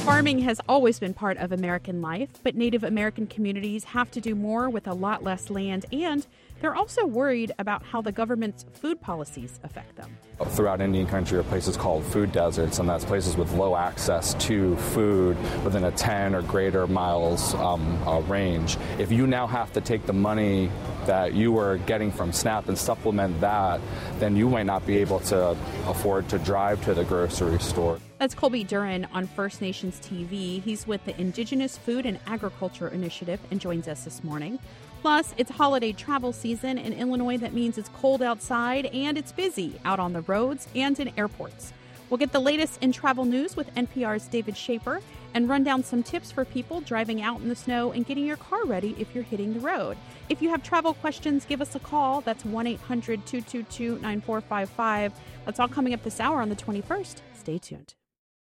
Farming has always been part of American life, but Native American communities have to do more with a lot less land, and they're also worried about how the government's food policies affect them. Throughout Indian country are places called food deserts, and that's places with low access to food within a 10 or greater miles range. If you now have to take the money that you were getting from SNAP and supplement that, then you might not be able to afford to drive to the grocery store. That's Colby Duran on First Nations TV. He's with the Indigenous Food and Agriculture Initiative and joins us this morning. Plus, it's holiday travel season in Illinois. That means it's cold outside and it's busy out on the roads and in airports. We'll get the latest in travel news with NPR's David Schaefer and run down some tips for people driving out in the snow and getting your car ready if you're hitting the road. If you have travel questions, give us a call. That's 1-800-222-9455. That's all coming up this hour on the 21st. Stay tuned.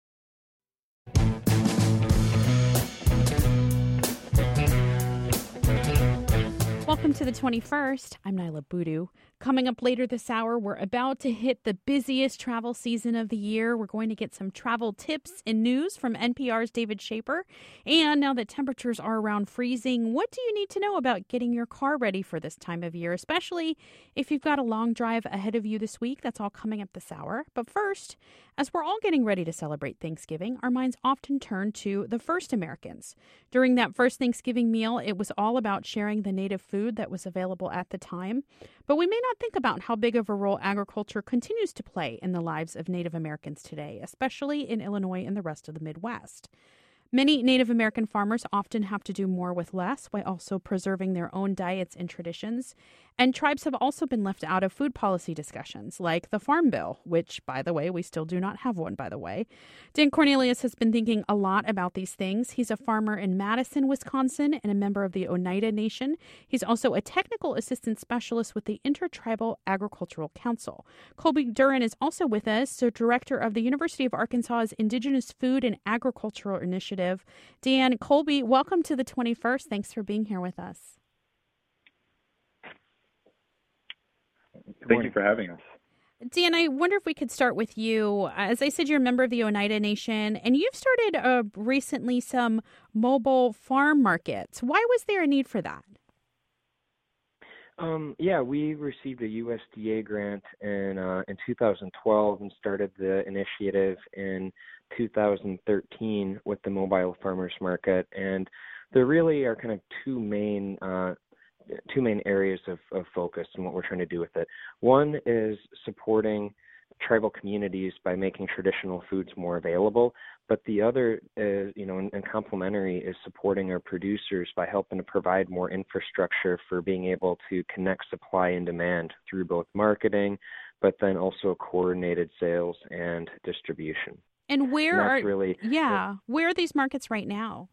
Welcome to the 21st. I'm Nyla Boodoo. Coming up later this hour, we're about to hit the busiest travel season of the year. We're going to get some travel tips and news from NPR's David Schaefer. And now that temperatures are around freezing, what do you need to know about getting your car ready for this time of year, especially if you've got a long drive ahead of you this week? That's all coming up this hour. But first, as we're all getting ready to celebrate Thanksgiving, our minds often turn to the first Americans. During that first Thanksgiving meal, it was all about sharing the native food that was available at the time. But we may not think about how big of a role agriculture continues to play in the lives of Native Americans today, especially in Illinois and the rest of the Midwest. Many Native American farmers often have to do more with less while also preserving their own diets and traditions. And tribes have also been left out of food policy discussions, like the Farm Bill, which, by the way, we still do not have one, by the way. Dan Cornelius has been thinking a lot about these things. He's a farmer in Madison, Wisconsin, and a member of the Oneida Nation. He's also a technical assistant specialist with the Intertribal Agricultural Council. Colby Duran is also with us, so director of the University of Arkansas's Indigenous Food and Agricultural Initiative. Dan, Colby, welcome to the 21st. Thanks for being here with us. Thank you for having us. Dan, I wonder if we could start with you. As I said, you're a member of the Oneida Nation, and you've started recently some mobile farm markets. Why was there a need for that? We received a USDA grant in 2012 and started the initiative in 2013 with the Mobile Farmers Market. And there really are kind of two main areas of focus and what we're trying to do with it. One is supporting tribal communities by making traditional foods more available, but the other is, and complementary, is supporting our producers by helping to provide more infrastructure for being able to connect supply and demand through both marketing, but then also coordinated sales and distribution. And where are these markets right now?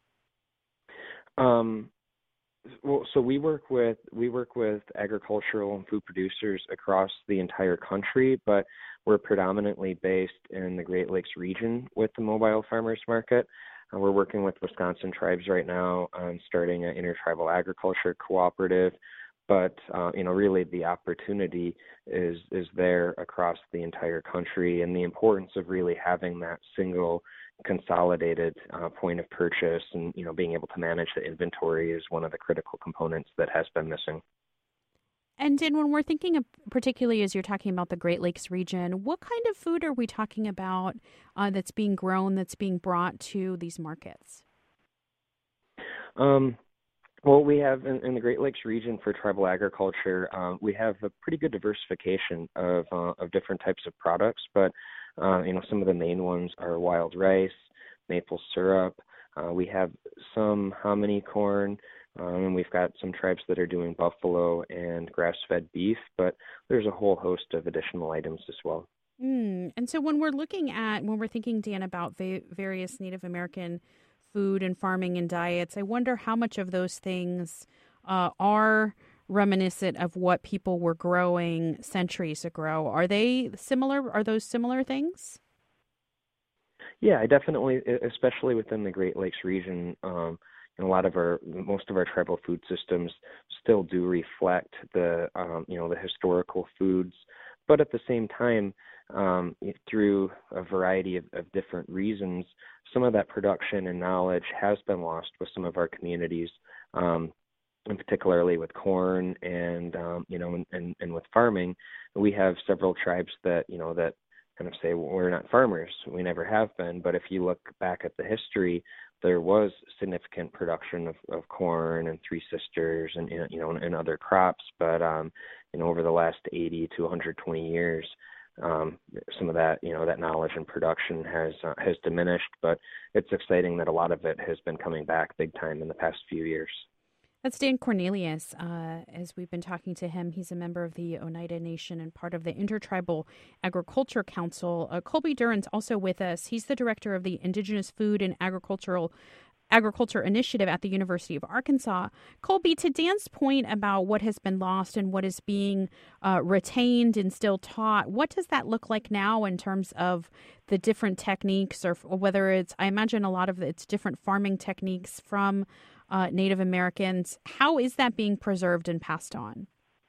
So we work with agricultural and food producers across the entire country, but we're predominantly based in the Great Lakes region with the Mobile Farmers Market. We're working with Wisconsin tribes right now on starting an intertribal agriculture cooperative, but really the opportunity is there across the entire country, and the importance of really having that single consolidated point of purchase and being able to manage the inventory is one of the critical components that has been missing. And then when we're thinking of, particularly as you're talking about the Great Lakes region, what kind of food are we talking about that's being grown, that's being brought to these markets? Well, we have in the Great Lakes region for tribal agriculture, we have a pretty good diversification of different types of products, but some of the main ones are wild rice, maple syrup. We have some hominy corn, and we've got some tribes that are doing buffalo and grass-fed beef, but there's a whole host of additional items as well. And so when we're thinking, Dan, about various Native American food and farming and diets, I wonder how much of those things are reminiscent of what people were growing centuries ago. Are they similar? Are those similar things? Yeah, definitely, especially within the Great Lakes region. Most of our tribal food systems still do reflect the historical foods, but at the same time, through a variety of different reasons, some of that production and knowledge has been lost with some of our communities, and particularly with corn and and with farming. We have several tribes that that kind of say, well, we're not farmers, we never have been. But if you look back at the history, there was significant production of corn and Three Sisters and other crops. But over the last 80 to 120 years, some of that that knowledge and production has diminished. But it's exciting that a lot of it has been coming back big time in the past few years. That's Dan Cornelius. As we've been talking to him, he's a member of the Oneida Nation and part of the Intertribal Agriculture Council. Colby Duran's also with us. He's the director of the Indigenous Food and Agriculture Initiative at the University of Arkansas. Colby, to Dan's point about what has been lost and what is being retained and still taught, what does that look like now in terms of the different techniques, or whether it's, I imagine a lot of it's different farming techniques from Native Americans? How is that being preserved and passed on?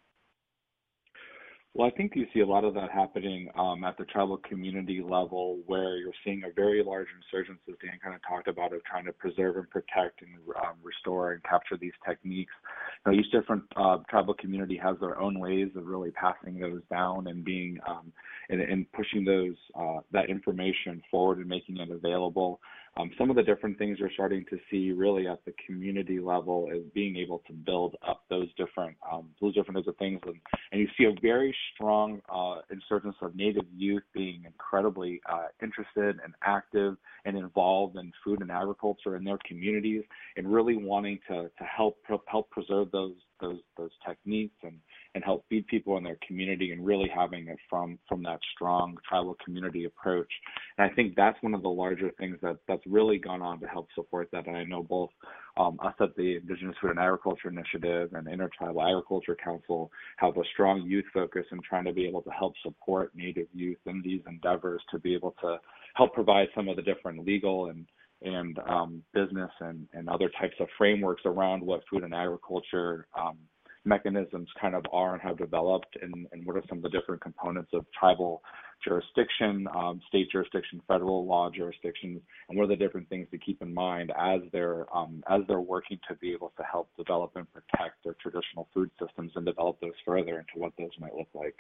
Well, I think you see a lot of that happening at the tribal community level, where you're seeing a very large insurgence, as Dan kind of talked about, of trying to preserve and protect and restore and capture these techniques. Now, each different tribal community has their own ways of really passing those down and being and pushing those that information forward and making it available. Some of the different things you're starting to see really at the community level is being able to build up those different types of things, and you see a very strong insurgence of Native youth being incredibly interested and active and involved in food and agriculture in their communities, and really wanting to help preserve those techniques and help feed people in their community, and really having it from that strong tribal community approach. And I think that's one of the larger things that's really gone on to help support that. And I know both us at the Indigenous Food and Agriculture Initiative and the Intertribal Agriculture Council have a strong youth focus in trying to be able to help support Native youth in these endeavors to be able to help provide some of the different legal and business and other types of frameworks around what food and agriculture mechanisms kind of are and have developed, and what are some of the different components of tribal jurisdiction, state jurisdiction, federal law jurisdictions, and what are the different things to keep in mind as they're working to be able to help develop and protect their traditional food systems and develop those further into what those might look like.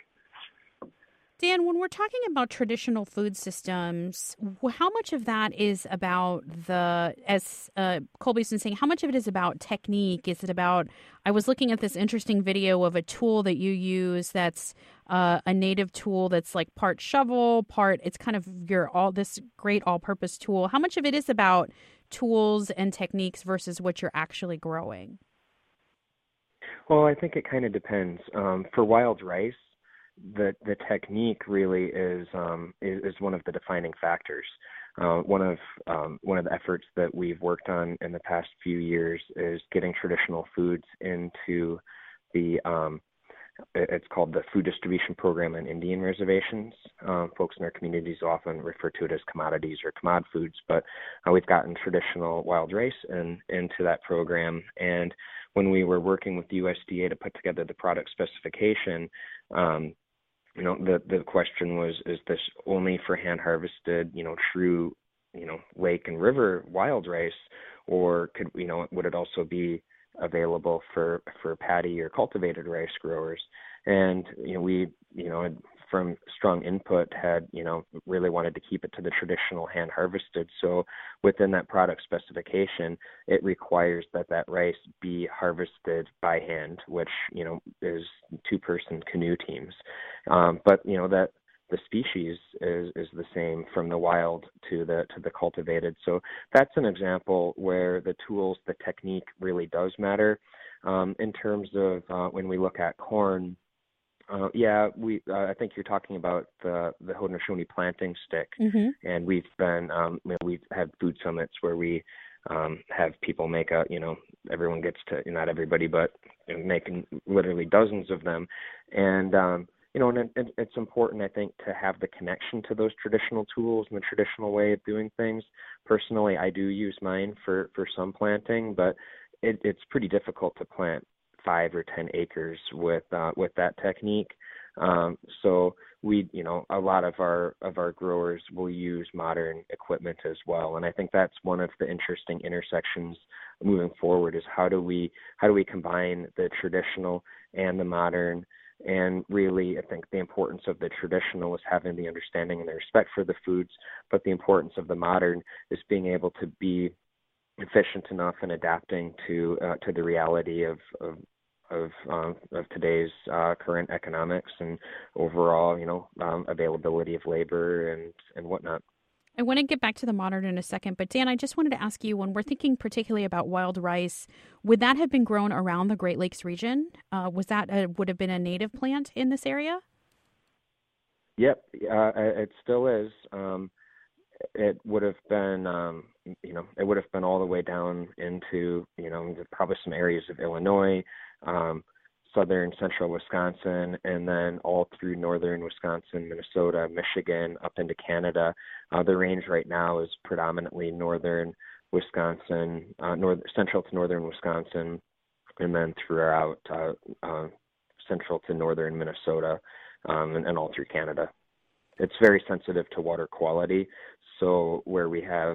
Dan, when we're talking about traditional food systems, how much of that is about as Colby's been saying, how much of it is about technique? Is it about, I was looking at this interesting video of a tool that you use that's a native tool that's like part shovel, it's kind of this great all-purpose tool. How much of it is about tools and techniques versus what you're actually growing? Well, I think it kind of depends. For wild rice, the technique really is one of the defining factors. One of the efforts that we've worked on in the past few years is getting traditional foods into the it's called the Food Distribution Program on Indian reservations. Folks in our communities often refer to it as commodities or commod foods, but we've gotten traditional wild rice into that program. And when we were working with the USDA to put together the product specification, the question was, is this only for hand harvested, true, lake and river wild rice, or would it also be available for paddy or cultivated rice growers? And we from strong input had really wanted to keep it to the traditional hand harvested. So within that product specification, it requires that rice be harvested by hand, which is 2-person canoe teams. But that the species is the same from the wild to the cultivated. So that's an example where the tools, the technique really does matter. In terms of when we look at corn, I think you're talking about the Haudenosaunee planting stick, mm-hmm. And we've been we've had food summits where we have people make everyone gets to, not everybody, but making literally dozens of them, and and it's important, I think, to have the connection to those traditional tools and the traditional way of doing things. Personally, I do use mine for some planting, but it's pretty difficult to plant 5 or 10 acres with that technique. So a lot of our growers will use modern equipment as well. And I think that's one of the interesting intersections moving forward is how do we combine the traditional and the modern. And really, I think the importance of the traditional is having the understanding and the respect for the foods, but the importance of the modern is being able to be efficient enough and adapting to the reality of today's current economics and overall, availability of labor and whatnot. I want to get back to the modern in a second, but Dan, I just wanted to ask you, when we're thinking particularly about wild rice, would that have been grown around the Great Lakes region? Would have been a native plant in this area? Yep, it still is. It would have been, it would have been all the way down into, probably some areas of Illinois, southern central Wisconsin, and then all through northern Wisconsin, Minnesota, Michigan, up into Canada. The range right now is predominantly northern Wisconsin, central to northern Wisconsin, and then throughout central to northern Minnesota, and all through Canada. It's very sensitive to water quality, so where we have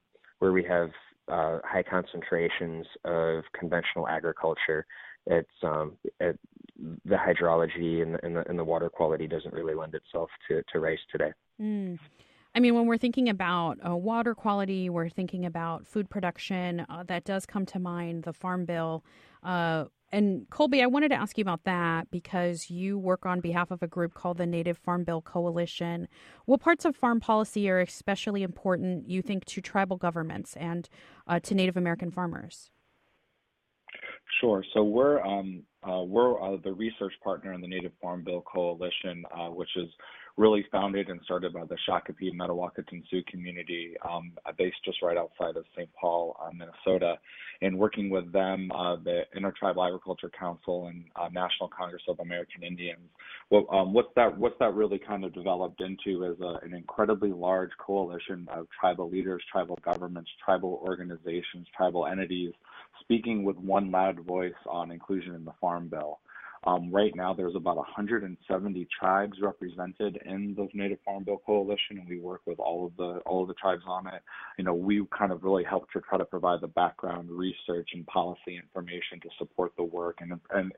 high concentrations of conventional agriculture, it's the hydrology and the water quality doesn't really lend itself to rice today. I mean, when we're thinking about water quality, we're thinking about food production. That does come to mind, the Farm Bill. And Colby, I wanted to ask you about that because you work on behalf of a group called the Native Farm Bill Coalition. What parts of farm policy are especially important, you think, to tribal governments and to Native American farmers? Sure. So we're the research partner in the Native Farm Bill Coalition, which is really founded and started by the Shakopee Mdewakanton Sioux community based just right outside of St. Paul, Minnesota. And working with them, the Intertribal Agriculture Council and National Congress of American Indians. What's that really kind of developed into is an incredibly large coalition of tribal leaders, tribal governments, tribal organizations, tribal entities, speaking with one loud voice on inclusion in the Farm Bill. Right now, there's about 170 tribes represented in the Native Farm Bill Coalition, and we work with all of the tribes on it. We kind of really help to try to provide the background research and policy information to support the work and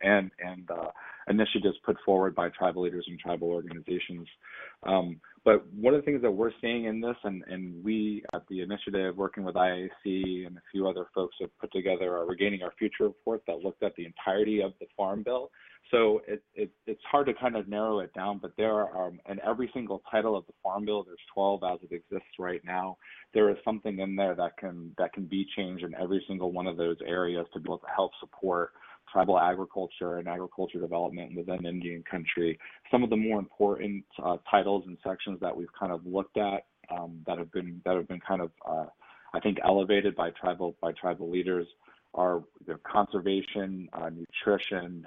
initiatives put forward by tribal leaders and tribal organizations. But one of the things that we're seeing in this, and we at the initiative, working with IAC and a few other folks, have put together a Regaining Our Future report that looked at the entirety of the Farm Bill. So it's hard to kind of narrow it down, but there are, in every single title of the Farm Bill, there's 12 as it exists right now. There is something in there that can be changed in every single one of those areas to be able to help support tribal agriculture and agriculture development within Indian country. Some of the more important titles and sections that we've kind of looked at that have been kind of I think elevated by tribal leaders are conservation, nutrition,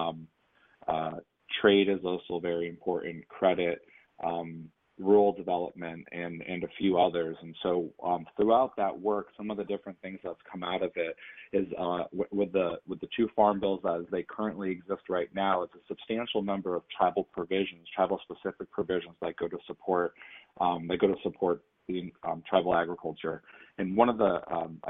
trade is also very important, credit, rural development, and a few others. And so throughout that work, some of the different things that's come out of it is with the two farm bills as they currently exist right now, it's a substantial number of tribal provisions, tribal specific provisions that go to support the tribal agriculture. And one of the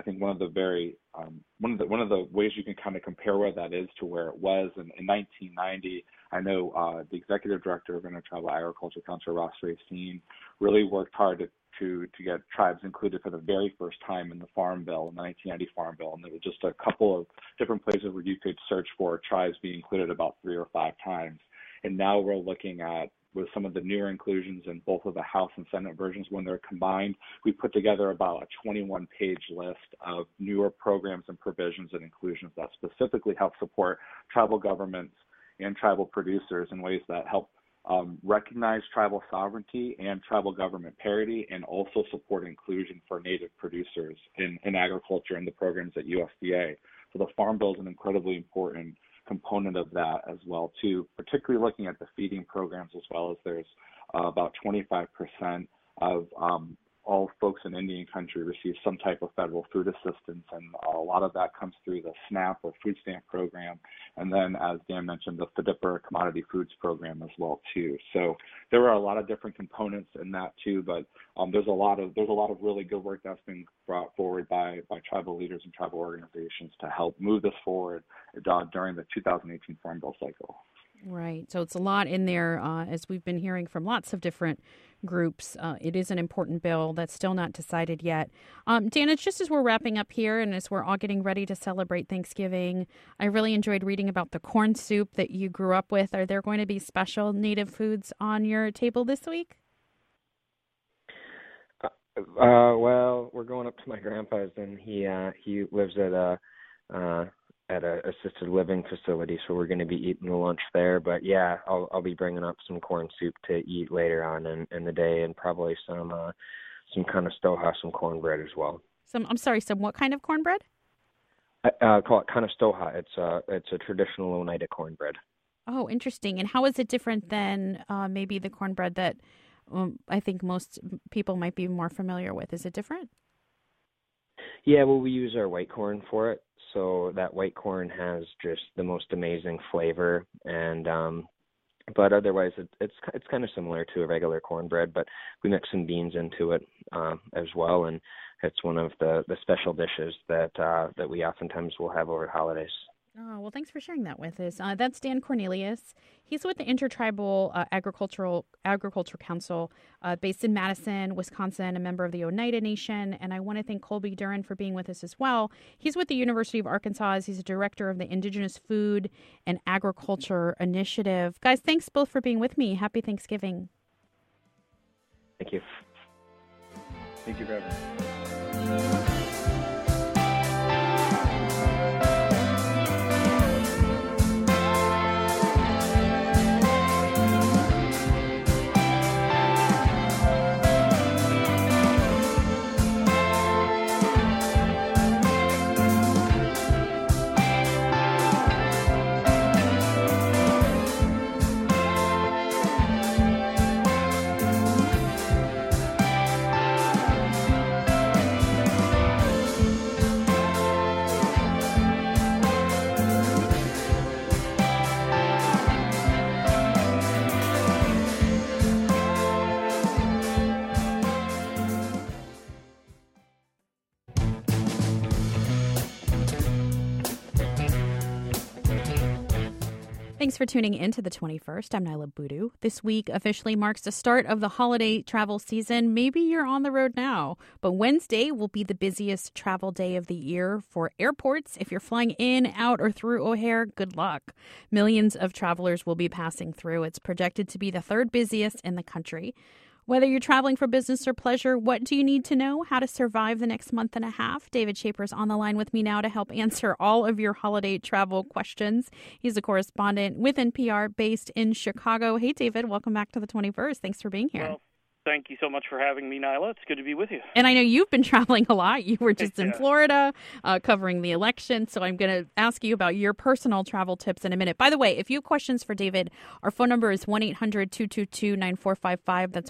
ways you can kind of compare where that is to where it was in 1990. I know the executive director of Intertribal Agriculture, Councilor Ross Racine, really worked hard to get tribes included for the very first time in the Farm Bill, in the 1990 Farm Bill. And there were just a couple of different places where you could search for tribes being included about 3 or 5 times. And now we're looking at, with some of the newer inclusions in both of the House and Senate versions, when they're combined, we put together about a 21-page list of newer programs and provisions and inclusions that specifically help support tribal governments and tribal producers in ways that help recognize tribal sovereignty and tribal government parity, and also support inclusion for Native producers in agriculture and the programs at USDA. So the Farm Bill is an incredibly important component of that as well too, particularly looking at the feeding programs as well. As there's about 25% of all folks in Indian country receive some type of federal food assistance, and a lot of that comes through the SNAP or food stamp program, and then, as Dan mentioned, the FDIPR Commodity Foods program as well too. So there are a lot of different components in that too, but there's a lot of really good work that's been brought forward by tribal leaders and tribal organizations to help move this forward during the 2018 Farm Bill cycle. Right. So it's a lot in there, as we've been hearing from lots of different groups. It is an important bill that's still not decided yet. Dan, it's just as we're wrapping up here and as we're all getting ready to celebrate Thanksgiving, I really enjoyed reading about the corn soup that you grew up with. Are there going to be special native foods on your table this week? Well, we're going up to my grandpa's, and he lives at a assisted living facility, so we're going to be eating the lunch there. But yeah, I'll be bringing up some corn soup to eat later on in the day, and probably some conestoga, some cornbread as well. Some what kind of cornbread? I call it conestoga. It's a traditional Oneida cornbread. Oh, interesting. And how is it different than maybe the cornbread that I think most people might be more familiar with? Is it different? Yeah, well, we use our white corn for it. So that white corn has just the most amazing flavor, and but otherwise it's kind of similar to a regular cornbread, but we mix some beans into it as well, and it's one of the special dishes that we oftentimes will have over the holidays. Oh, well, thanks for sharing that with us. That's Dan Cornelius. He's with the Intertribal Agriculture Council based in Madison, Wisconsin, a member of the Oneida Nation. And I want to thank Colby Duran for being with us as well. He's with the University of Arkansas. He's a director of the Indigenous Food and Agriculture Initiative. Guys, thanks both for being with me. Happy Thanksgiving. Thank you. Thank you, Reverend. Thanks for tuning in to the 21st. I'm Nyla Boodoo. This week officially marks the start of the holiday travel season. Maybe you're on the road now, but Wednesday will be the busiest travel day of the year for airports. If you're flying in, out, or through O'Hare, good luck. Millions of travelers will be passing through. It's projected to be the third busiest in the country. Whether you're traveling for business or pleasure, what do you need to know? How to survive the next month and a half? David Shaper's on the line with me now to help answer all of your holiday travel questions. He's a correspondent with NPR based in Chicago. Hey, David, welcome back to the 21st. Thanks for being here. Well, thank you so much for having me, Nyla. It's good to be with you. And I know you've been traveling a lot. You were just in Florida covering the election. So I'm going to ask you about your personal travel tips in a minute. By the way, if you have questions for David, our phone number is 1-800-222-9455. That's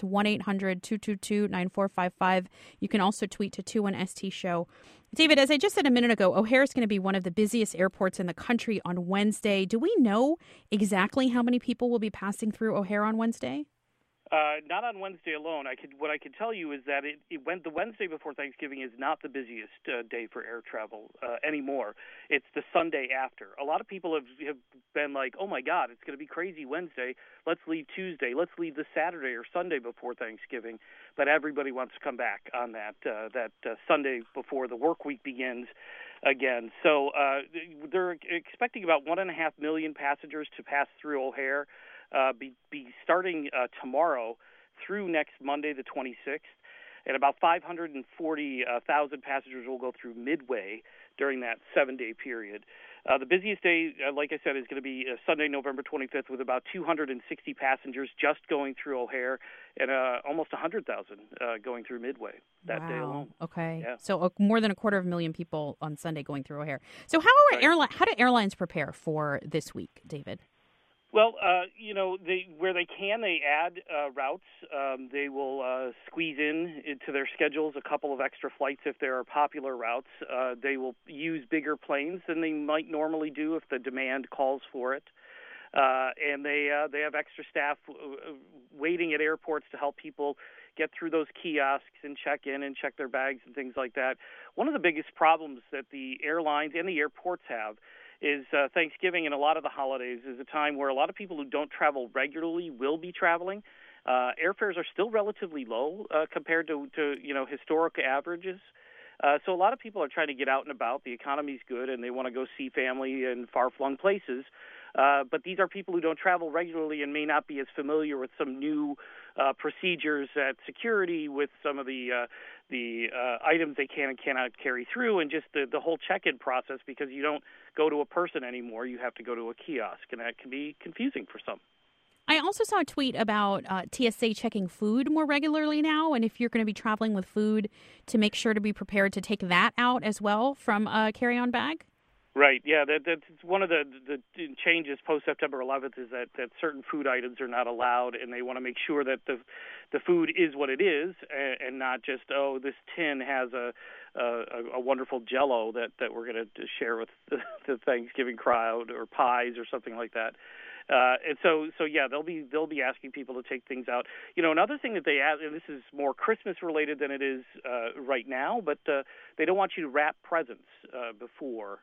1-800-222-9455. You can also tweet to 21ST Show. David, as I just said a minute ago, O'Hare is going to be one of the busiest airports in the country on Wednesday. Do we know exactly how many people will be passing through O'Hare on Wednesday? Not on Wednesday alone. What I could tell you is that the Wednesday before Thanksgiving is not the busiest day for air travel anymore. It's the Sunday after. A lot of people have been like, oh, my God, it's going to be crazy Wednesday. Let's leave Tuesday. Let's leave the Saturday or Sunday before Thanksgiving. But everybody wants to come back on that Sunday before the work week begins again. So they're expecting about 1.5 million passengers to pass through O'Hare. Be starting tomorrow through next Monday, the 26th, and about 540,000 passengers will go through Midway during that 7-day period. The busiest day, like I said, is going to be Sunday, November 25th, with about 260 passengers just going through O'Hare and almost 100,000 going through Midway that day alone. Okay. Yeah. So more than 250,000 people on Sunday going through O'Hare. So how do airlines prepare for this week, David? Well, where they can, they add routes. They will squeeze into their schedules a couple of extra flights if there are popular routes. They will use bigger planes than they might normally do if the demand calls for it. And they have extra staff waiting at airports to help people get through those kiosks and check in and check their bags and things like that. One of the biggest problems that the airlines and the airports have is Thanksgiving and a lot of the holidays is a time where a lot of people who don't travel regularly will be traveling. Airfares are still relatively low compared to historic averages. So a lot of people are trying to get out and about. The economy's good, and they want to go see family in far-flung places. But these are people who don't travel regularly and may not be as familiar with some new procedures at security, with some of the items they can and cannot carry through, and just the whole check-in process, because you don't go to a person anymore. You have to go to a kiosk, and that can be confusing for some. I also saw a tweet about TSA checking food more regularly now, and if you're going to be traveling with food, to make sure to be prepared to take that out as well from a carry-on bag. Right. Yeah, that's one of the changes post-September 11th is that certain food items are not allowed, and they want to make sure that the food is what it is, and not just, this tin has a wonderful Jell-O that we're going to share with the Thanksgiving crowd, or pies or something like that. And so yeah, they'll be asking people to take things out. Another thing that they add, and this is more Christmas related than it is right now, but they don't want you to wrap presents before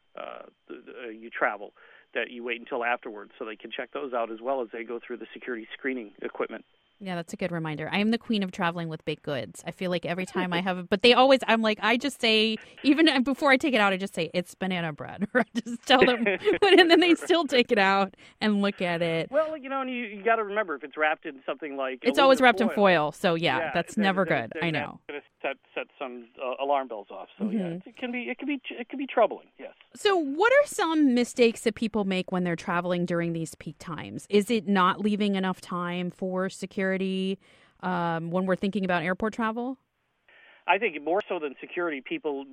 you travel. That you wait until afterwards, so they can check those out as well as they go through the security screening equipment. Yeah, that's a good reminder. I am the queen of traveling with baked goods. I feel like every time I have, but I just say, even before I take it out, I just say, it's banana bread. Or I just tell them, and then they still take it out and look at it. Well, and you got to remember, if it's wrapped in something like it's always wrapped in foil. So yeah, that's never good. I know. It's going to set some alarm bells off. So yeah, it can be troubling. Yes. So what are some mistakes that people make when they're traveling during these peak times? Is it not leaving enough time for security when we're thinking about airport travel? I think more so than security, people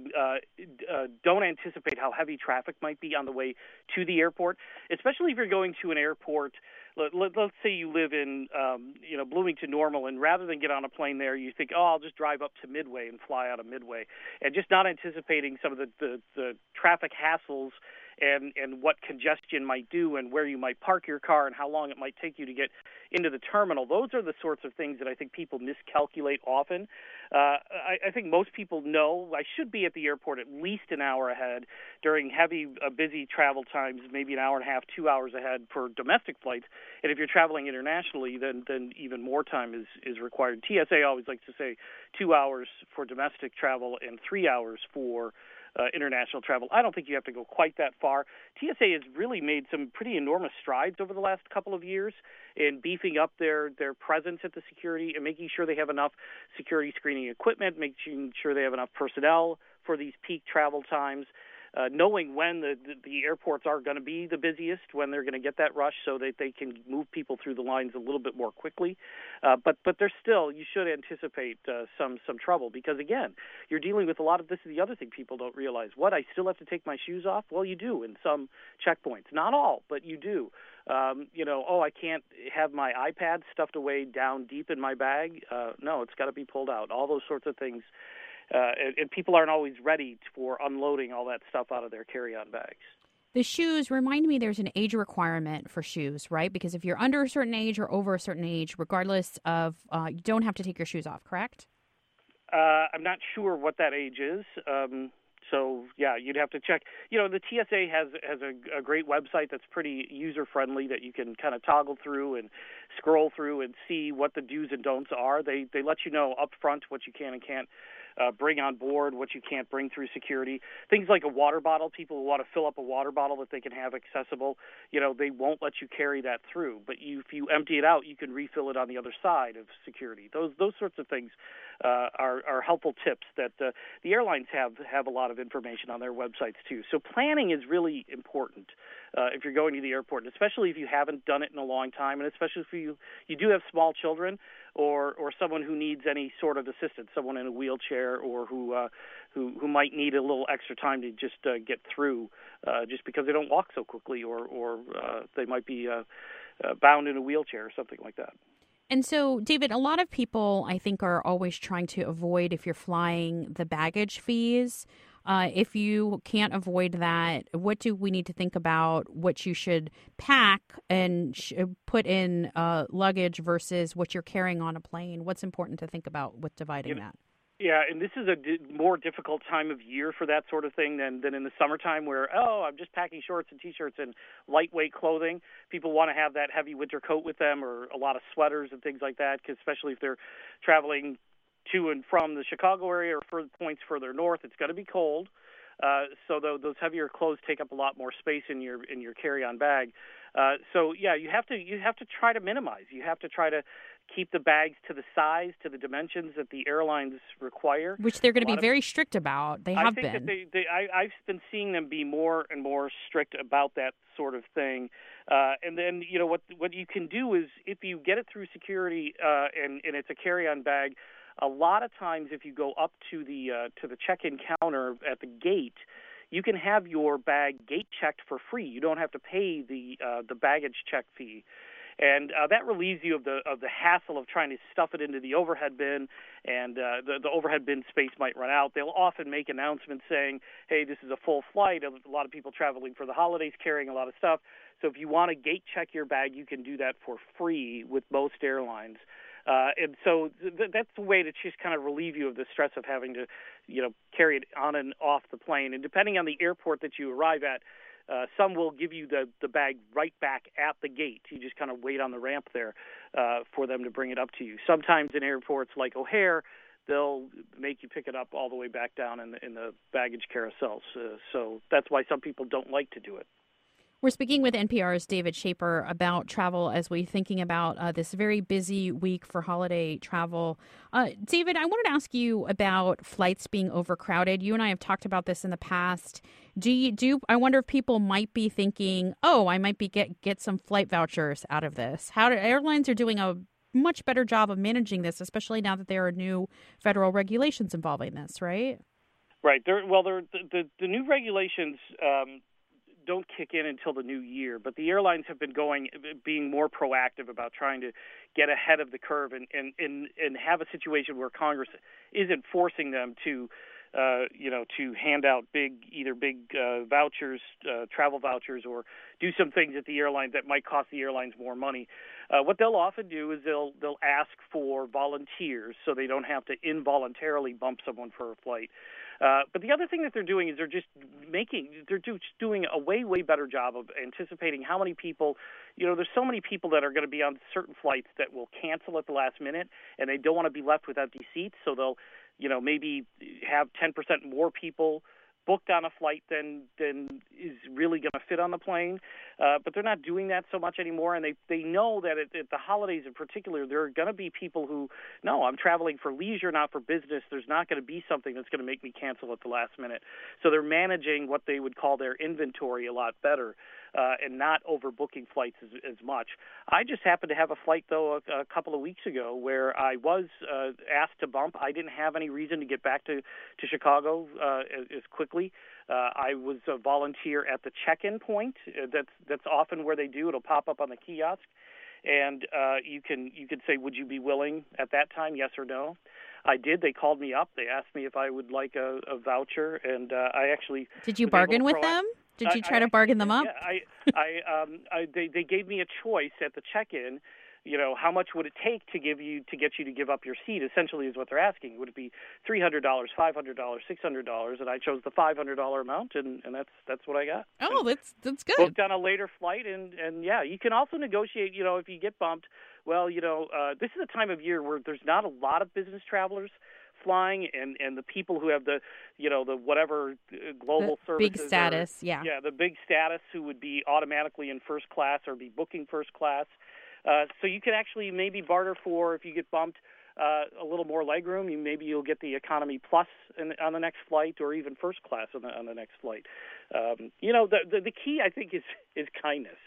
don't anticipate how heavy traffic might be on the way to the airport, especially if you're going to an airport. Let's say you live in Bloomington Normal, and rather than get on a plane there, you think, I'll just drive up to Midway and fly out of Midway, and just not anticipating some of the traffic hassles and what congestion might do, and where you might park your car, and how long it might take you to get into the terminal. Those are the sorts of things that I think people miscalculate often. I think most people know I should be at the airport at least an hour ahead during heavy, busy travel times, maybe an hour and a half, 2 hours ahead for domestic flights. And if you're traveling internationally, then even more time is required. TSA always likes to say 2 hours for domestic travel and 3 hours for international travel. I don't think you have to go quite that far. TSA has really made some pretty enormous strides over the last couple of years in beefing up their presence at the security and making sure they have enough security screening equipment, making sure they have enough personnel for these peak travel times, knowing when the airports are going to be the busiest, when they're going to get that rush, so that they can move people through the lines a little bit more quickly. But there's still, you should anticipate some trouble, because, again, you're dealing with a lot of, this is the other thing people don't realize. What, I still have to take my shoes off? Well, you do in some checkpoints. Not all, but you do. I can't have my iPad stuffed away down deep in my bag. No, it's got to be pulled out. All those sorts of things. And people aren't always ready for unloading all that stuff out of their carry-on bags. The shoes, remind me, there's an age requirement for shoes, right? Because if you're under a certain age or over a certain age, regardless of, you don't have to take your shoes off, correct? I'm not sure what that age is. So, yeah, you'd have to check. The TSA has a great website that's pretty user-friendly that you can kind of toggle through and scroll through and see what the do's and don'ts are. They let you know up front what you can and can't bring on board, what you can't bring through security. Things like a water bottle, people who want to fill up a water bottle that they can have accessible, they won't let you carry that through. But if you empty it out, you can refill it on the other side of security. Those sorts of things are helpful tips that the airlines have a lot of information on their websites too. So planning is really important if you're going to the airport, especially if you haven't done it in a long time, and especially if you do have small children or someone who needs any sort of assistance, someone in a wheelchair or who might need a little extra time to just get through just because they don't walk so quickly or they might be bound in a wheelchair or something like that. And so, David, a lot of people, I think, are always trying to avoid, if you're flying, the baggage fees. If you can't avoid that, what do we need to think about what you should pack and put in luggage versus what you're carrying on a plane? What's important to think about with dividing that? Yeah, and this is a more difficult time of year for that sort of thing than in the summertime where, I'm just packing shorts and T-shirts and lightweight clothing. People want to have that heavy winter coat with them or a lot of sweaters and things like that, 'cause especially if they're traveling to and from the Chicago area or further points further north, it's going to be cold. So those heavier clothes take up a lot more space in your carry-on bag. So yeah, you have to try to minimize. You have to try to keep the bags to the size, to the dimensions that the airlines require, which they're going to be very strict about. They have been. I think that I've been seeing them be more and more strict about that sort of thing. And then what you can do is if you get it through security and it's a carry-on bag. A lot of times, if you go up to the check-in counter at the gate, you can have your bag gate checked for free. You don't have to pay the baggage check fee, and that relieves you of the hassle of trying to stuff it into the overhead bin, and the overhead bin space might run out. They'll often make announcements saying, "Hey, this is a full flight." A lot of people traveling for the holidays carrying a lot of stuff. So if you want to gate check your bag, you can do that for free with most airlines. And so that's a way to just kind of relieve you of the stress of having to, carry it on and off the plane. And depending on the airport that you arrive at, some will give you the bag right back at the gate. You just kind of wait on the ramp there for them to bring it up to you. Sometimes in airports like O'Hare, they'll make you pick it up all the way back down in the baggage carousels. So that's why some people don't like to do it. We're speaking with NPR's David Schaper about travel as we're thinking about this very busy week for holiday travel. David, I wanted to ask you about flights being overcrowded. You and I have talked about this in the past. I wonder if people might be thinking, I might be get some flight vouchers out of this. Airlines are doing a much better job of managing this, especially now that there are new federal regulations involving this, right? Right. The new regulations don't kick in until the new year, but the airlines have been being more proactive about trying to get ahead of the curve and have a situation where Congress isn't forcing them to hand out big vouchers, travel vouchers, or do some things at the airline that might cost the airlines more money. What they'll often do is they'll ask for volunteers so they don't have to involuntarily bump someone for a flight. But the other thing that they're doing is they're just doing a way better job of anticipating how many people, there's so many people that are going to be on certain flights that will cancel at the last minute, and they don't want to be left with empty seats, so they'll, maybe have 10% more people booked on a flight than is really going to fit on the plane. But they're not doing that so much anymore, and they know that at the holidays in particular, there are going to be people who, no, I'm traveling for leisure, not for business. There's not going to be something that's going to make me cancel at the last minute. So they're managing what they would call their inventory a lot better and not overbooking flights as much. I just happened to have a flight, though, a couple of weeks ago where I was asked to bump. I didn't have any reason to get back to Chicago as quickly. I was a volunteer at the check-in point. That's often where they do. It'll pop up on the kiosk, and you could say, would you be willing at that time, yes or no? I did. They called me up. They asked me if I would like a voucher, and I actually did. You bargain with them? Did you try to bargain them up? Yeah, they gave me a choice at the check-in. How much would it take to get you to give up your seat? Essentially, is what they're asking. Would it be $300, $500, $600? And I chose the $500 amount, and that's what I got. Oh, that's good. Booked on a later flight, and yeah, you can also negotiate. If you get bumped, well, this is a time of year where there's not a lot of business travelers flying, and the people who have the whatever global services, big status, the big status, who would be automatically in first class or be booking first class. So you can actually maybe barter for, if you get bumped, a little more legroom. Maybe you'll get the economy plus on the next flight, or even first class on the next flight. The key, I think, is kindness.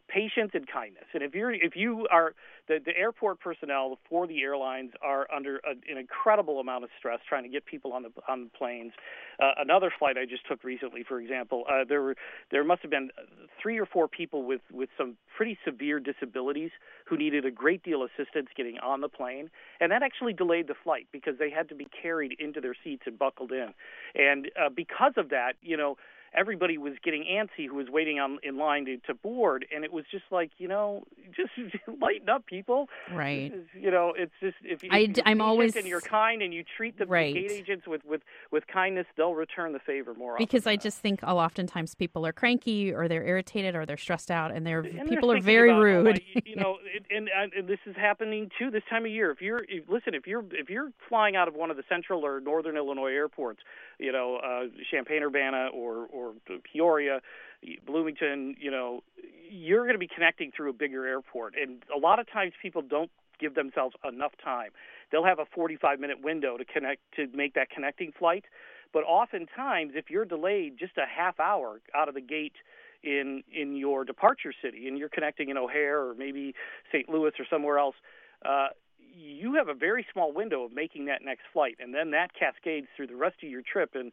patience and kindness. And if you are the airport personnel for the airlines are under an incredible amount of stress trying to get people on the planes. Another flight I just took recently, for example, there must have been 3 or 4 people with some pretty severe disabilities who needed a great deal of assistance getting on the plane, and that actually delayed the flight because they had to be carried into their seats and buckled in. And because of that, everybody was getting antsy who was waiting in line to board, and it was just like, just lighten up, people. Right. It's just if I'm always and you're kind and you treat the gate agents with kindness, they'll return the favor more often. Because I just think oftentimes people are cranky or they're irritated or they're stressed out, and people are very rude. And this is happening too this time of year. If you're flying out of one of the central or northern Illinois airports, Champaign-Urbana or Peoria, Bloomington, you're going to be connecting through a bigger airport. And a lot of times people don't give themselves enough time. They'll have a 45-minute window to make that connecting flight. But oftentimes, if you're delayed just a half hour out of the gate in your departure city and you're connecting in O'Hare or maybe St. Louis or somewhere else, you have a very small window of making that next flight, and then that cascades through the rest of your trip. And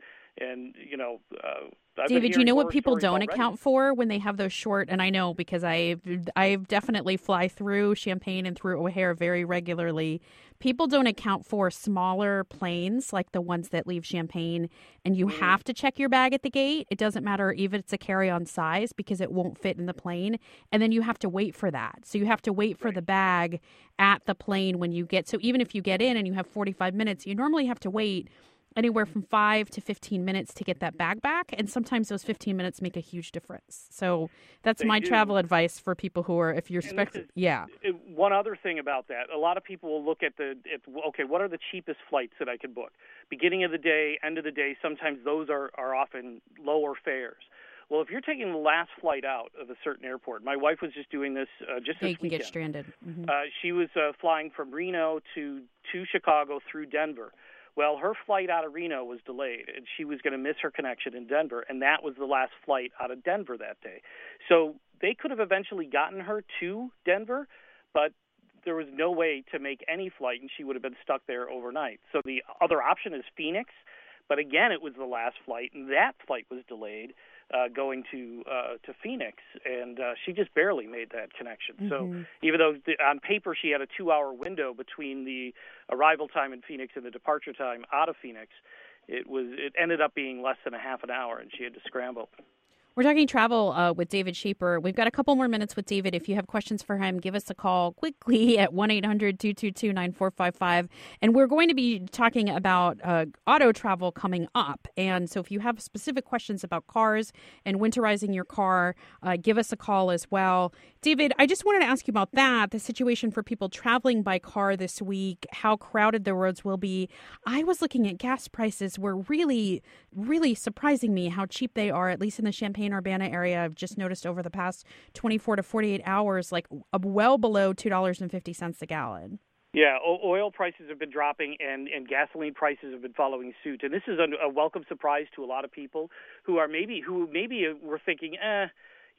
David, you know what people don't account for when they have those short, and I know because I definitely fly through Champaign and through O'Hare very regularly. People don't account for smaller planes like the ones that leave Champaign, and you have to check your bag at the gate. It doesn't matter even if it's a carry-on size because it won't fit in the plane, and then you have to wait for that. So you have to wait for the bag at the plane when you get. So even if you get in and you have 45 minutes, you normally have to wait anywhere from 5 to 15 minutes to get that bag back. And sometimes those 15 minutes make a huge difference. So that's my travel advice for people who are, if you're expecting, One other thing about that, a lot of people will look at what are the cheapest flights that I could book? Beginning of the day, end of the day, sometimes those are often lower fares. Well, if you're taking the last flight out of a certain airport, my wife was just doing this just this weekend. You can get stranded. Mm-hmm. She was flying from Reno to Chicago through Denver. Well, her flight out of Reno was delayed, and she was going to miss her connection in Denver, and that was the last flight out of Denver that day. So they could have eventually gotten her to Denver, but there was no way to make any flight, and she would have been stuck there overnight. So the other option is Phoenix, but again, it was the last flight, and that flight was delayed going to Phoenix, and she just barely made that connection. Mm-hmm. So even though on paper she had a 2-hour window between the arrival time in Phoenix and the departure time out of Phoenix, it ended up being less than a half an hour, and she had to scramble. We're talking travel with David Schaper. We've got a couple more minutes with David. If you have questions for him, give us a call quickly at 1-800-222-9455. And we're going to be talking about auto travel coming up. And so if you have specific questions about cars and winterizing your car, give us a call as well. David, I just wanted to ask you about that, the situation for people traveling by car this week, how crowded the roads will be. I was looking at gas prices were really, really surprising me how cheap they are, at least in the Champaign-Urbana area. I've just noticed over the past 24 to 48 hours, like well below $2.50 a gallon. Yeah, oil prices have been dropping, and gasoline prices have been following suit. And this is a welcome surprise to a lot of people who maybe were thinking, $3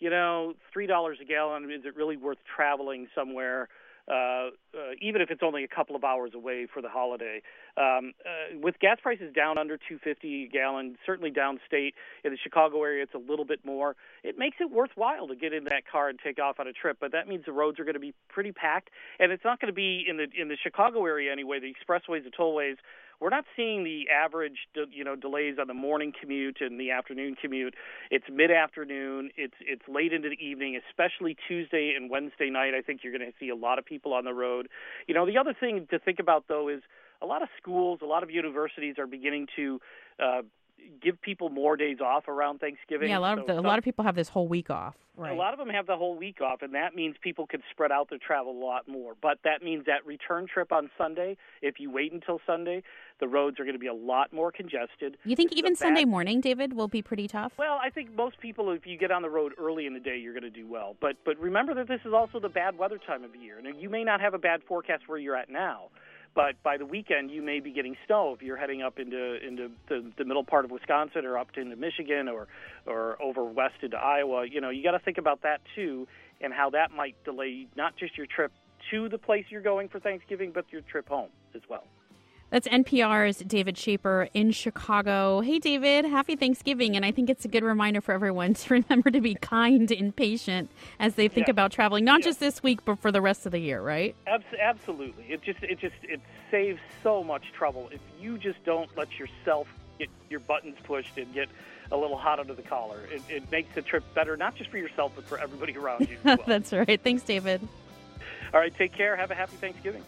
a gallon, is it really worth traveling somewhere? Even if it's only a couple of hours away for the holiday. With gas prices down under $2.50 a gallon, certainly downstate in the Chicago area, it's a little bit more. It makes it worthwhile to get in that car and take off on a trip, but that means the roads are going to be pretty packed, and it's not going to be in the Chicago area anyway. The expressways, the tollways, we're not seeing the average, delays on the morning commute and the afternoon commute. It's mid-afternoon. It's late into the evening, especially Tuesday and Wednesday night. I think you're going to see a lot of people on the road. The other thing to think about, though, is a lot of schools, a lot of universities are beginning to give people more days off around Thanksgiving. Yeah, a lot of people have this whole week off. Right. A lot of them have the whole week off, and that means people can spread out their travel a lot more. But that means that return trip on Sunday, if you wait until Sunday, the roads are going to be a lot more congested. You think even Sunday morning, David, will be pretty tough? Well, I think most people, if you get on the road early in the day, you're going to do well. But remember that this is also the bad weather time of the year. Now, you may not have a bad forecast where you're at now, But by the weekend, you may be getting snow if you're heading up into the middle part of Wisconsin or up into Michigan or over west into Iowa. You got to think about that too, and how that might delay not just your trip to the place you're going for Thanksgiving, but your trip home as well. That's NPR's David Shaper in Chicago. Hey, David, happy Thanksgiving. And I think it's a good reminder for everyone to remember to be kind and patient as they think about traveling, not just this week, but for the rest of the year, right? Absolutely. It saves so much trouble if you just don't let yourself get your buttons pushed and get a little hot under the collar. It makes the trip better, not just for yourself, but for everybody around you as well. That's right. Thanks, David. All right, take care. Have a happy Thanksgiving.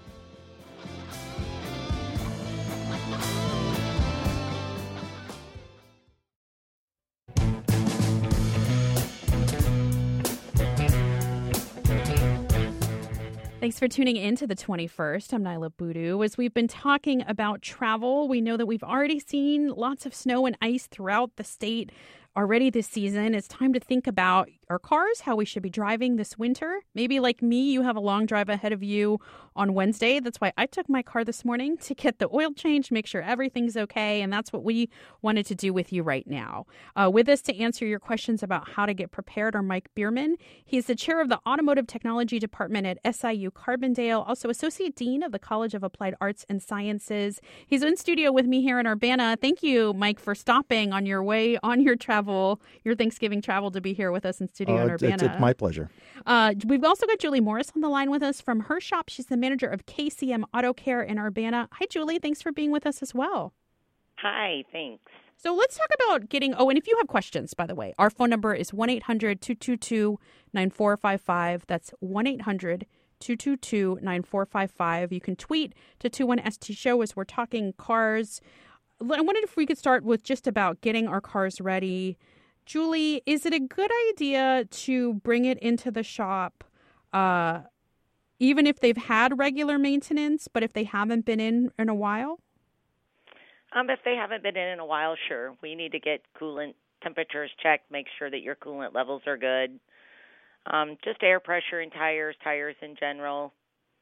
Thanks for tuning in to the 21st. I'm Nyla Boodoo. As we've been talking about travel, we know that we've already seen lots of snow and ice throughout the state already this season. It's time to think about our cars, how we should be driving this winter. Maybe like me, you have a long drive ahead of you on Wednesday. That's why I took my car this morning to get the oil changed, make sure everything's okay. And that's what we wanted to do with you right now. With us to answer your questions about how to get prepared are Mike Bierman. He's the chair of the Automotive Technology Department at SIU Carbondale, also Associate Dean of the College of Applied Arts and Sciences. He's in studio with me here in Urbana. Thank you, Mike, for stopping on your way on your travel, your Thanksgiving travel, to be here with us in studio in Urbana. It's my pleasure. We've also got Julie Morris on the line with us from her shop. She's the manager of KCM Auto Care in Urbana. Hi, Julie. Thanks for being with us as well. Hi, thanks. So let's talk about getting, and if you have questions, by the way, our phone number is 1-800-222-9455. That's 1-800-222-9455. You can tweet to 21ST Show as we're talking cars. I wondered if we could start with just about getting our cars ready. Julie, is it a good idea to bring it into the shop even if they've had regular maintenance, but if they haven't been in a while? If they haven't been in a while, sure. We need to get coolant temperatures checked, make sure that your coolant levels are good. Just air pressure in tires in general.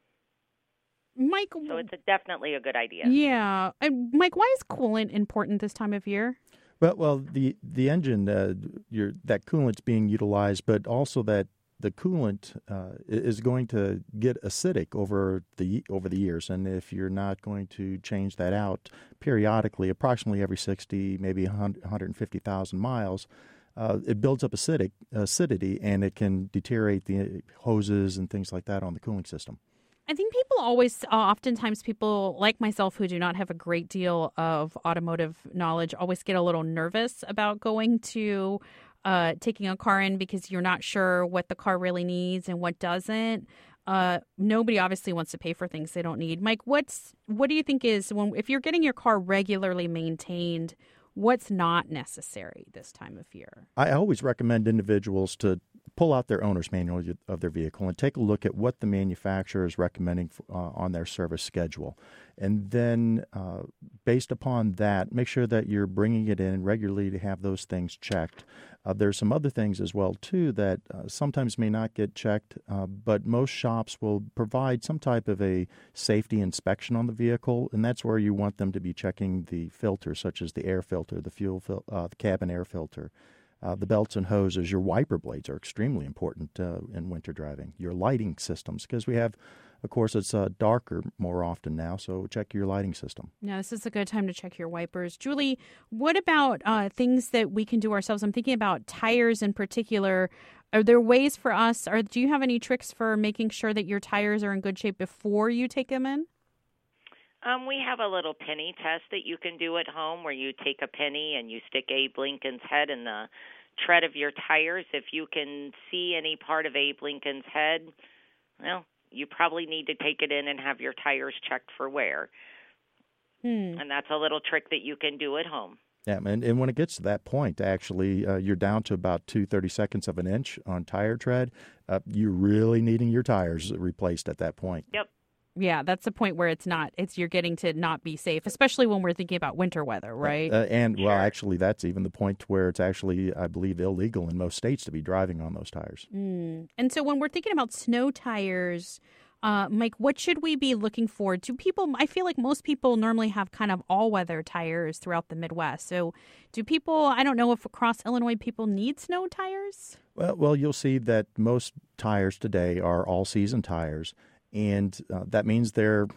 Mike, so it's definitely a good idea. Yeah. Mike, why is coolant important this time of year? Well, the engine, that coolant's being utilized, but also that the coolant is going to get acidic over the years, and if you're not going to change that out periodically, approximately every 60, maybe 150,000 miles, it builds up acidity, and it can deteriorate the hoses and things like that on the cooling system. I think oftentimes people like myself who do not have a great deal of automotive knowledge always get a little nervous about going to taking a car in because you're not sure what the car really needs and what doesn't. Nobody obviously wants to pay for things they don't need. Mike, what do you think is, if you're getting your car regularly maintained, what's not necessary this time of year? I always recommend individuals to pull out their owner's manual of their vehicle and take a look at what the manufacturer is recommending on their service schedule. And then based upon that, make sure that you're bringing it in regularly to have those things checked. There's some other things as well, too, that sometimes may not get checked, but most shops will provide some type of a safety inspection on the vehicle, and that's where you want them to be checking the filters, such as the air filter, the fuel the cabin air filter. The belts and hoses, your wiper blades are extremely important in winter driving. Your lighting systems, because we have, of course, it's darker more often now, so check your lighting system. Yeah, this is a good time to check your wipers. Julie, what about things that we can do ourselves? I'm thinking about tires in particular. Are there ways for us, or do you have any tricks for making sure that your tires are in good shape before you take them in? We have a little penny test that you can do at home where you take a penny and you stick Abe Lincoln's head in the tread of your tires. If you can see any part of Abe Lincoln's head, well, you probably need to take it in and have your tires checked for wear. And that's a little trick that you can do at home. Yeah, and when it gets to that point, actually, you're down to about 2/32 of an inch on tire tread. You're really needing your tires replaced at that point. Yep. Yeah, that's the point where you're getting to not be safe, especially when we're thinking about winter weather, right? Well, actually, that's even the point where it's actually, I believe, illegal in most states to be driving on those tires. And so when we're thinking about snow tires, Mike, what should we be looking for? I feel like most people normally have kind of all-weather tires throughout the Midwest. So do people, I don't know if across Illinois people need snow tires? Well, you'll see that most tires today are all-season tires, and that means they're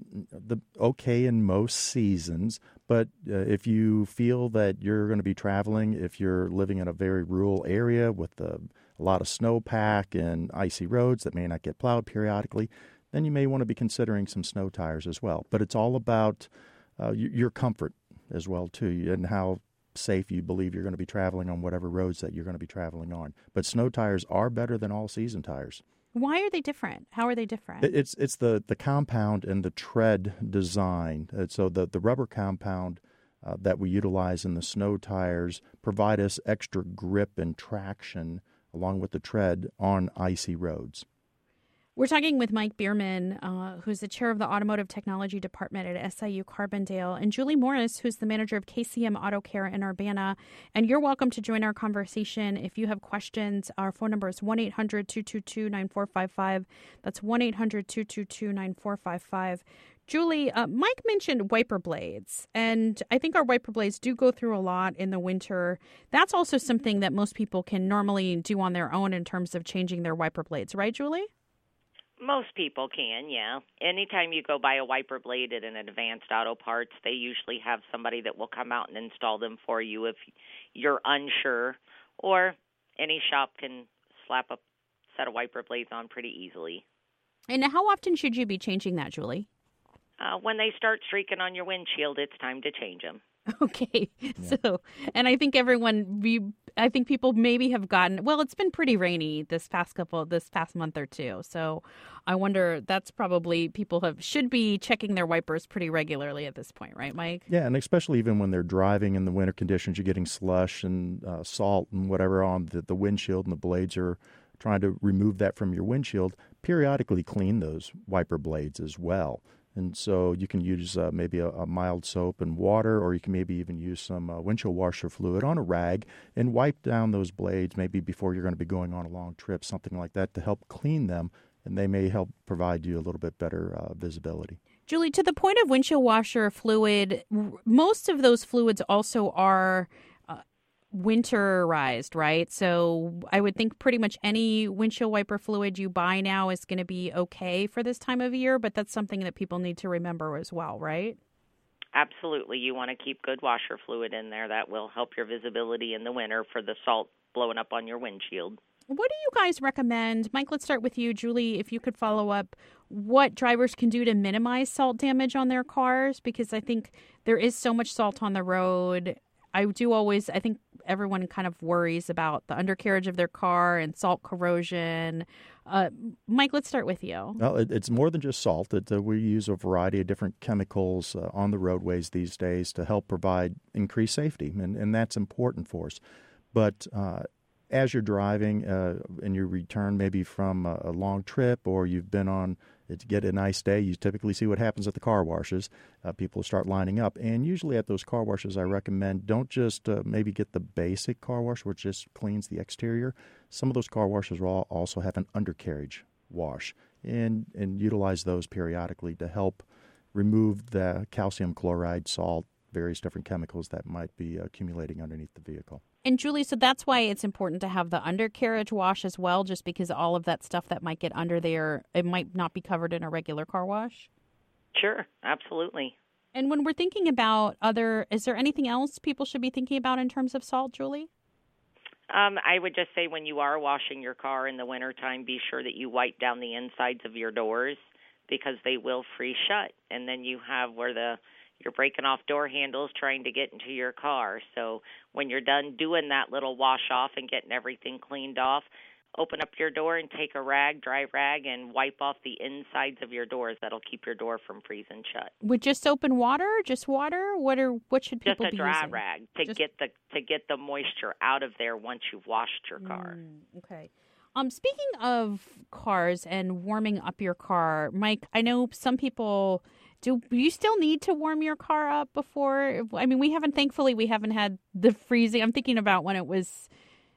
okay in most seasons. But if you feel that you're going to be traveling, if you're living in a very rural area with a lot of snowpack and icy roads that may not get plowed periodically, then you may want to be considering some snow tires as well. But it's all about your comfort as well, too, and how safe you believe you're going to be traveling on whatever roads that you're going to be traveling on. But snow tires are better than all-season tires. Why are they different? How are they different? It's the compound and the tread design. So the rubber compound that we utilize in the snow tires provide us extra grip and traction along with the tread on icy roads. We're talking with Mike Bierman, who's the chair of the Automotive Technology Department at SIU Carbondale, and Julie Morris, who's the manager of KCM Auto Care in Urbana. And you're welcome to join our conversation if you have questions. Our phone number is 1-800-222-9455. That's 1-800-222-9455. Julie, Mike mentioned wiper blades, and I think our wiper blades do go through a lot in the winter. That's also something that most people can normally do on their own in terms of changing their wiper blades, right, Julie? Most people can, yeah. Anytime you go buy a wiper blade at an Advanced Auto Parts, they usually have somebody that will come out and install them for you if you're unsure, or any shop can slap a set of wiper blades on pretty easily. And how often should you be changing that, Julie? When they start streaking on your windshield, it's time to change them. Okay. Yeah. So, and I think I think people maybe have gotten, well, it's been pretty rainy this past month or two. So I wonder, that's probably people should be checking their wipers pretty regularly at this point, right, Mike? Yeah, and especially even when they're driving in the winter conditions, you're getting slush and salt and whatever on the windshield, and the blades are trying to remove that from your windshield. Periodically clean those wiper blades as well. And so you can use maybe a mild soap and water, or you can maybe even use some windshield washer fluid on a rag and wipe down those blades maybe before you're going to be going on a long trip, something like that, to help clean them, and they may help provide you a little bit better visibility. Julie, to the point of windshield washer fluid, most of those fluids also are winterized, right? So I would think pretty much any windshield wiper fluid you buy now is going to be okay for this time of year, but that's something that people need to remember as well, right? Absolutely. You want to keep good washer fluid in there. That will help your visibility in the winter for the salt blowing up on your windshield. What do you guys recommend? Mike, let's start with you. Julie, if you could follow up, what drivers can do to minimize salt damage on their cars, because I think there is so much salt on the road. I think everyone kind of worries about the undercarriage of their car and salt corrosion. Mike, let's start with you. Well, it's more than just salt. We use a variety of different chemicals on the roadways these days to help provide increased safety, and that's important for us. But as you're driving and you return maybe from a long trip, or you've been on to get a nice day, you typically see what happens at the car washes. People start lining up. And usually at those car washes, I recommend don't just maybe get the basic car wash, which just cleans the exterior. Some of those car washes will also have an undercarriage wash, and utilize those periodically to help remove the calcium chloride, salt, various different chemicals that might be accumulating underneath the vehicle. And Julie, so that's why it's important to have the undercarriage wash as well, just because all of that stuff that might get under there, it might not be covered in a regular car wash? Sure, absolutely. And when we're thinking about is there anything else people should be thinking about in terms of salt, Julie? I would just say when you are washing your car in the wintertime, be sure that you wipe down the insides of your doors, because they will freeze shut. And then you have where you're breaking off door handles trying to get into your car. So when you're done doing that little wash off and getting everything cleaned off, open up your door and take a dry rag, and wipe off the insides of your doors. That'll keep your door from freezing shut. With just soap and water? Just water? What should people be using? Just a dry rag to get the moisture out of there once you've washed your car. Okay. Speaking of cars and warming up your car, Mike, I know some people. Do you still need to warm your car up before? I mean, thankfully we haven't had the freezing. I'm thinking about when it was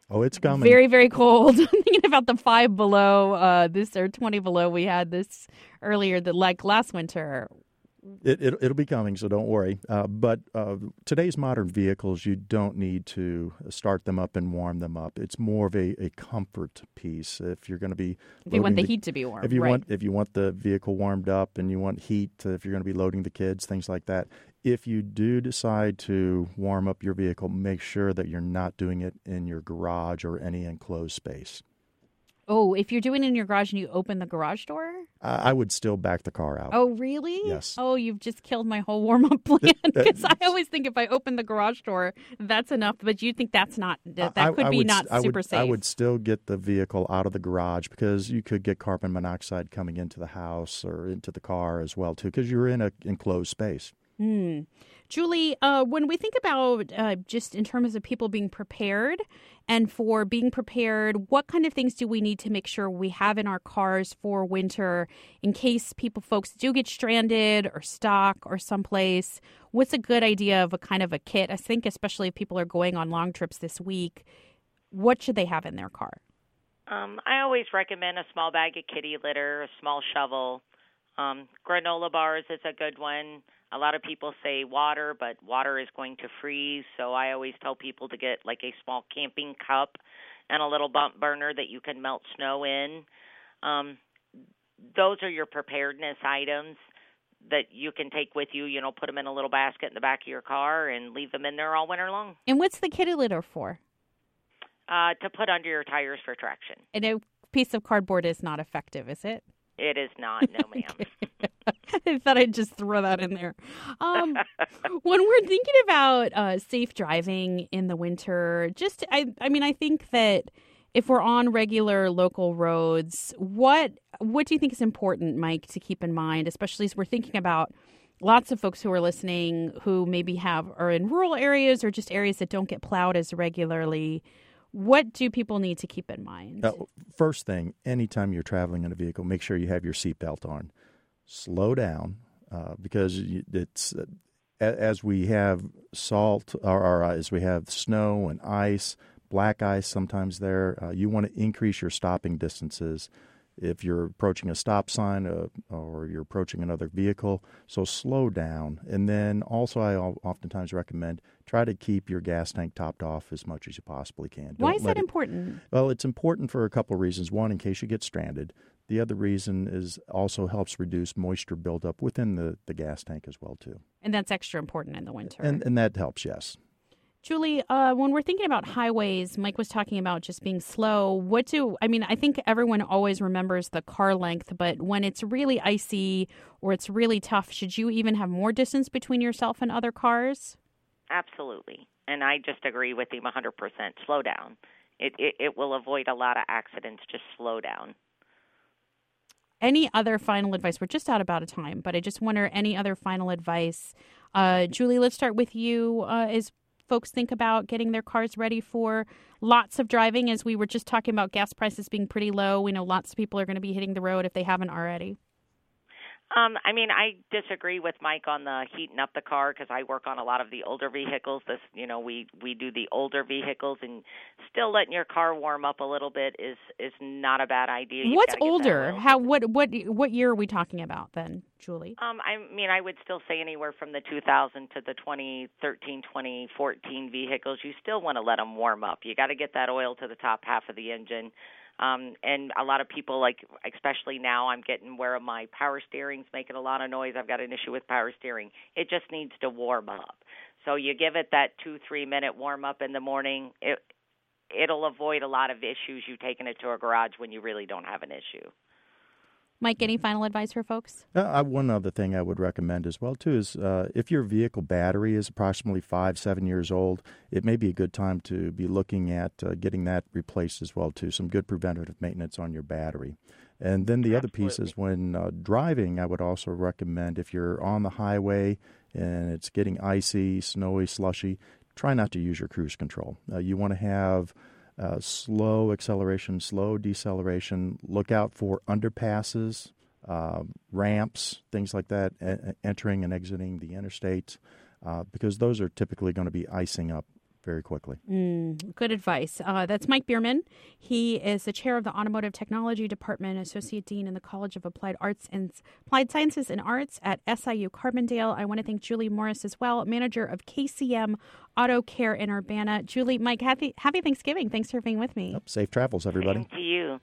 Oh, it's coming. Very, very cold. I'm thinking about the 5 below this or 20 below we had this earlier, like last winter. It'll be coming, so don't worry. But today's modern vehicles, you don't need to start them up and warm them up. It's more of a comfort piece. If you're going to be, if you want the heat to be warm, if you want the vehicle warmed up and you want heat, if you're going to be loading the kids, things like that. If you do decide to warm up your vehicle, make sure that you're not doing it in your garage or any enclosed space. Oh, if you're doing it in your garage and you open the garage door? I would still back the car out. Oh, really? Yes. Oh, you've just killed my whole warm-up plan because I always think if I open the garage door, that's enough. But you think that's not, that could be not super safe. I would still get the vehicle out of the garage because you could get carbon monoxide coming into the house or into the car as well, too, because you're in an enclosed space. Julie, when we think about just in terms of people being prepared and for being prepared, what kind of things do we need to make sure we have in our cars for winter in case folks do get stranded or stuck or someplace? What's a good idea of a kind of a kit? I think especially if people are going on long trips this week, what should they have in their car? I always recommend a small bag of kitty litter, a small shovel. Granola bars is a good one. A lot of people say water, but water is going to freeze, so I always tell people to get like a small camping cup and a little bump burner that you can melt snow in. Those are your preparedness items that you can take with you. You know, put them in a little basket in the back of your car and leave them in there all winter long. And what's the kitty litter for? To put under your tires for traction. And a piece of cardboard is not effective, is it? It is not, no ma'am. I thought I'd just throw that in there. When we're thinking about safe driving in the winter, I think that if we're on regular local roads, what do you think is important, Mike, to keep in mind, especially as we're thinking about lots of folks who are listening who maybe are in rural areas or just areas that don't get plowed as regularly? What do people need to keep in mind? First thing, anytime you're traveling in a vehicle, make sure you have your seatbelt on. Slow down because it's as we have salt or as we have snow and ice, black ice sometimes there, you want to increase your stopping distances if you're approaching a stop sign or you're approaching another vehicle. So slow down. And then also I oftentimes recommend try to keep your gas tank topped off as much as you possibly can. Why is that important? Well, it's important for a couple of reasons. One, in case you get stranded. The other reason is also helps reduce moisture buildup within the gas tank as well, too. And that's extra important in the winter. And that helps, yes. Julie, when we're thinking about highways, Mike was talking about just being slow. I think everyone always remembers the car length, but when it's really icy or it's really tough, should you even have more distance between yourself and other cars? Absolutely. And I just agree with him 100%. Slow down. It will avoid a lot of accidents. Just slow down. Any other final advice? We're just out of time, but I just wonder any other final advice. Julie, let's start with you. As folks think about getting their cars ready for lots of driving, as we were just talking about gas prices being pretty low, we know lots of people are going to be hitting the road if they haven't already. I disagree with Mike on the heating up the car because I work on a lot of the older vehicles. We do the older vehicles, and still letting your car warm up a little bit is not a bad idea. What's older? What year are we talking about then, Julie? I would still say anywhere from the 2000 to the 2013, 2014 vehicles. You still want to let them warm up. You got to get that oil to the top half of the engine. And a lot of people, especially now, I'm getting where my power steering's making a lot of noise. I've got an issue with power steering. It just needs to warm up. So you give it that 2-3 minute warm up in the morning. It'll avoid a lot of issues you taking it to a garage when you really don't have an issue. Mike, any final advice for folks? One other thing I would recommend as well, too, is if your vehicle battery is approximately 5-7 years old, it may be a good time to be looking at getting that replaced as well, too. Some good preventative maintenance on your battery. And then the other piece is when driving, I would also recommend if you're on the highway and it's getting icy, snowy, slushy, try not to use your cruise control. You want to have slow acceleration, slow deceleration. Look out for underpasses, ramps, things like that, entering and exiting the interstates, because those are typically going to be icing up very quickly. Good advice. That's Mike Bierman. He is the chair of the Automotive Technology Department, Associate Dean in the College of Applied Sciences and Arts at SIU Carbondale. I want to thank Julie Morris as well, manager of KCM Auto Care in Urbana. Julie, Mike, happy Thanksgiving. Thanks for being with me. Yep, safe travels, everybody. Same to you.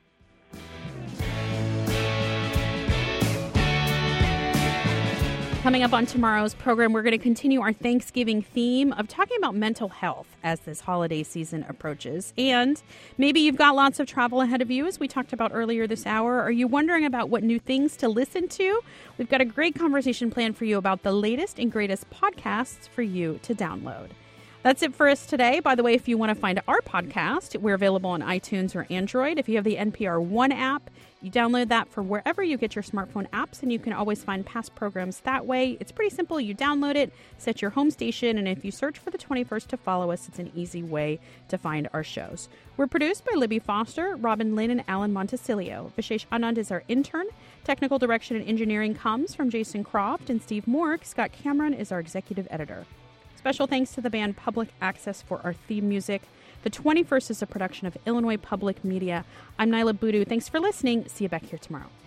Coming up on tomorrow's program, we're going to continue our Thanksgiving theme of talking about mental health as this holiday season approaches. And maybe you've got lots of travel ahead of you, as we talked about earlier this hour. Are you wondering about what new things to listen to? We've got a great conversation planned for you about the latest and greatest podcasts for you to download. That's it for us today. By the way, if you want to find our podcast, we're available on iTunes or Android. If you have the NPR One app, you download that for wherever you get your smartphone apps, and you can always find past programs that way. It's pretty simple. You download it, set your home station, and if you search for the 21st to follow us, it's an easy way to find our shows. We're produced by Libby Foster, Robin Lynn, and Alan Montesilio. Vishesh Anand is our intern. Technical direction and engineering comes from Jason Croft and Steve Mork. Scott Cameron is our executive editor. Special thanks to the band Public Access for our theme music. The 21st is a production of Illinois Public Media. I'm Nyla Boodoo. Thanks for listening. See you back here tomorrow.